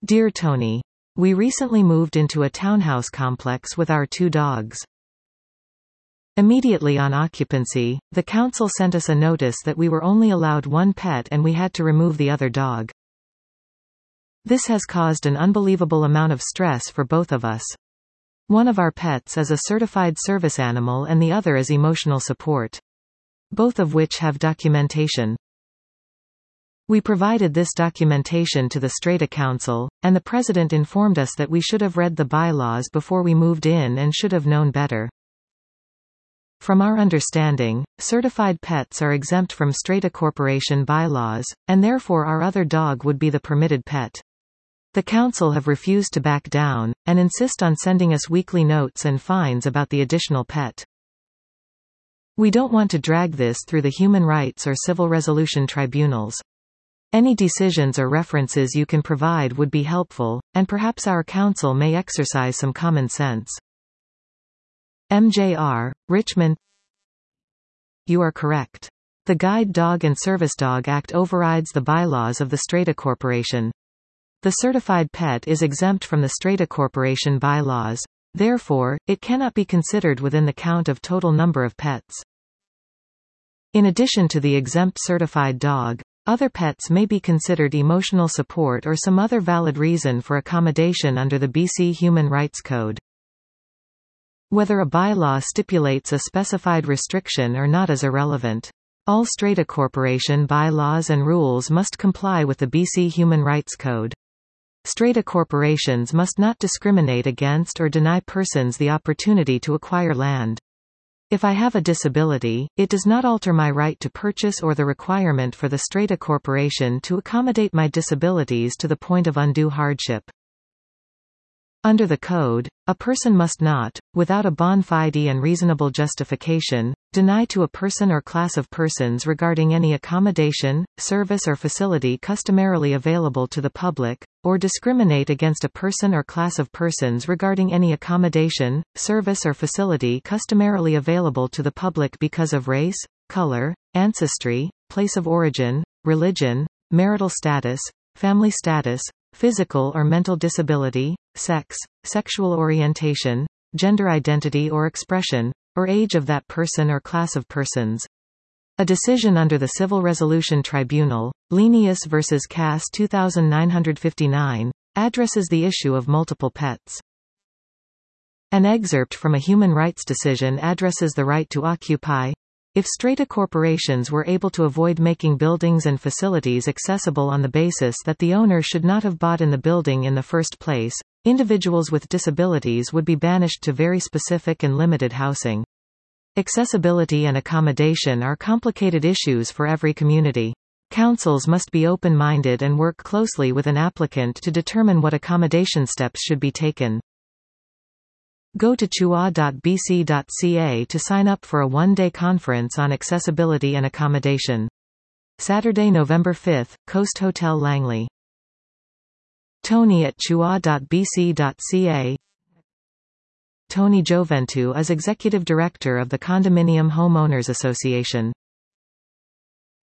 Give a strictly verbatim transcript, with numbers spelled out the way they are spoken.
Dear Tony, we recently moved into a townhouse complex with our two dogs. Immediately on occupancy, the council sent us a notice that we were only allowed one pet and we had to remove the other dog. This has caused an unbelievable amount of stress for both of us. One of our pets is a certified service animal and the other is emotional support. Both of which have documentation. We provided this documentation to the Strata Council, and the president informed us that we should have read the bylaws before we moved in and should have known better. From our understanding, certified pets are exempt from Strata Corporation bylaws, and therefore our other dog would be the permitted pet. The council have refused to back down, and insist on sending us weekly notes and fines about the additional pet. We don't want to drag this through the human rights or civil resolution tribunals. Any decisions or references you can provide would be helpful, and perhaps our council may exercise some common sense. M J R, Richmond. You are correct. The Guide Dog and Service Dog Act overrides the bylaws of the Strata Corporation. The certified pet is exempt from the Strata Corporation bylaws, therefore, it cannot be considered within the count of total number of pets. In addition to the exempt certified dog, other pets may be considered emotional support or some other valid reason for accommodation under the B C Human Rights Code. Whether a bylaw stipulates a specified restriction or not is irrelevant. All Strata Corporation bylaws and rules must comply with the B C Human Rights Code. Strata corporations must not discriminate against or deny persons the opportunity to acquire land. If I have a disability, it does not alter my right to purchase or the requirement for the Strata Corporation to accommodate my disabilities to the point of undue hardship. Under the Code, a person must not, without a bona fide and reasonable justification, deny to a person or class of persons regarding any accommodation, service or facility customarily available to the public, or discriminate against a person or class of persons regarding any accommodation, service or facility customarily available to the public because of race, color, ancestry, place of origin, religion, marital status, family status, physical or mental disability, sex, sexual orientation, gender identity or expression, or age of that person or class of persons. A decision under the Civil Resolution Tribunal, Lenius v. Cass two thousand nine hundred fifty-nine, addresses the issue of multiple pets. An excerpt from a human rights decision addresses the right to occupy. If strata corporations were able to avoid making buildings and facilities accessible on the basis that the owner should not have bought in the building in the first place, individuals with disabilities would be banished to very specific and limited housing. Accessibility and accommodation are complicated issues for every community. Councils must be open-minded and work closely with an applicant to determine what accommodation steps should be taken. Go to c h u a dot b c dot c a to sign up for a one-day conference on accessibility and accommodation. Saturday, November fifth, Coast Hotel Langley. Tony at c h u a dot b c dot c a. Tony Gioventu is Executive Director of the Condominium Homeowners Association.